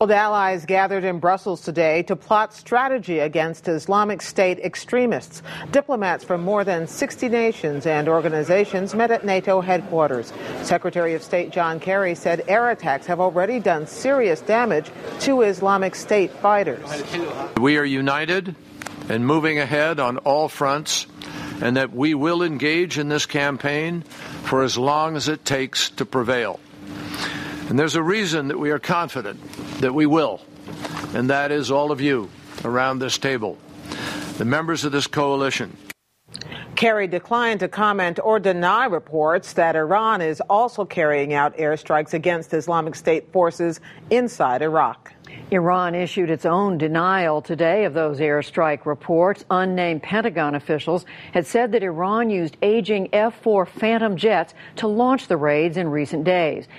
Allies gathered in Brussels today to plot strategy against Islamic State extremists. Diplomats from more than 60 nations and organizations met at NATO headquarters. Secretary of State John Kerry said air attacks have already done serious damage to Islamic State fighters. We are united and moving ahead on all fronts, and that we will engage in this campaign for as long as it takes to prevail. And there's a reason that we are confident that we will, and that is all of you around this table, the members of this coalition. Kerry declined to comment or deny reports that Iran is also carrying out airstrikes against Islamic State forces inside Iraq. Iran issued its own denial today of those airstrike reports. Unnamed Pentagon officials had said that Iran used aging F-4 Phantom jets to launch the raids in recent days.